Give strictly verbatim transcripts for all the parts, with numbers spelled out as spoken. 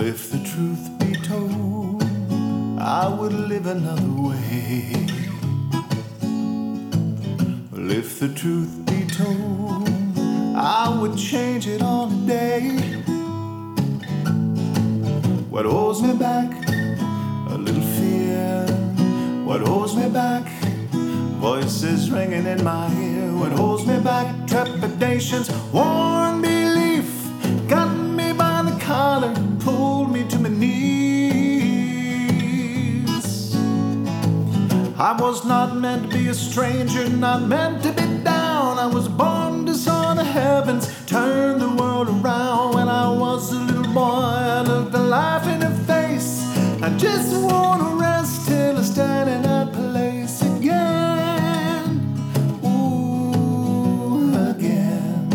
if the truth be told, I would live another way. Well, if the truth be told, I would change it on a day. What holds me back? A little fear. What holds me back? Voices ringing in my ear. What holds me back? Trepidations, worn belief. Got me by the collar, pulled me to my knees. I was not meant to be a stranger, not meant to be down. I was born to saw the heavens, turn the world around. When I was a little boy, I looked the life in the face. I just wanna rest till I stand in that place again. Ooh, again.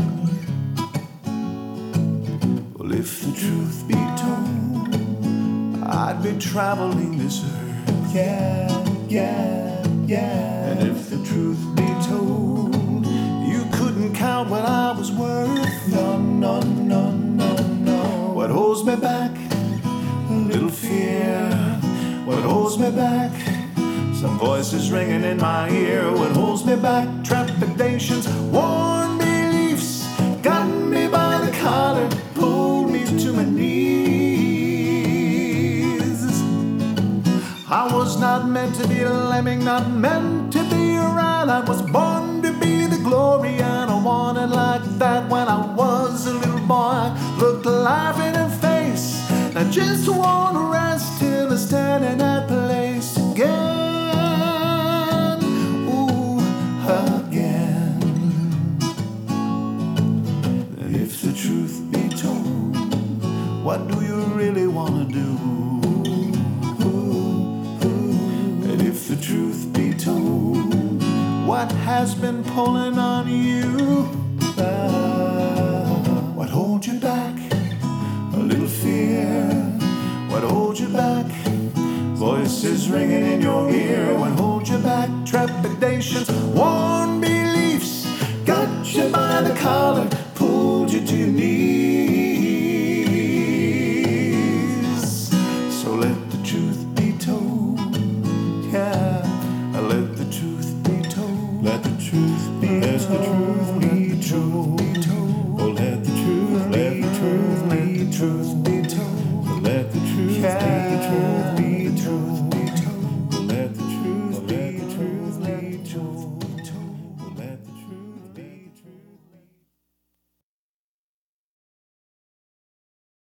Well, if the truth be told, I'd be traveling this earth. Yeah, yeah, yeah. And if the truth be told, you couldn't count what I was worth. No, no, no, no, no. What holds me back? A little fear. What holds me back? Some voices ringing in my ear. What holds me back? Trepidations, worn beliefs. Got me by the collar, pulled me to my knees. I was not meant to be a lemming, not meant to be a rat. I was born to be the glory, and I wanted like that. When I was a little boy, looked life in the face. I just wanna rest till I stand in that place again. Ooh, again. And if the truth be told, what do you really wanna do? And if the truth be told, what has been pulling on you? Uh, what holds you back? A little fear. What holds you back? Voices ringing in your ear. What holds you back? Trepidations, worn beliefs. Got you by the collar, pulled you to your knees. So let the truth be told. Yeah, let the truth be told. Let the truth be Let told. the truth be told. Oh, let the truth, let the truth, Let the truth be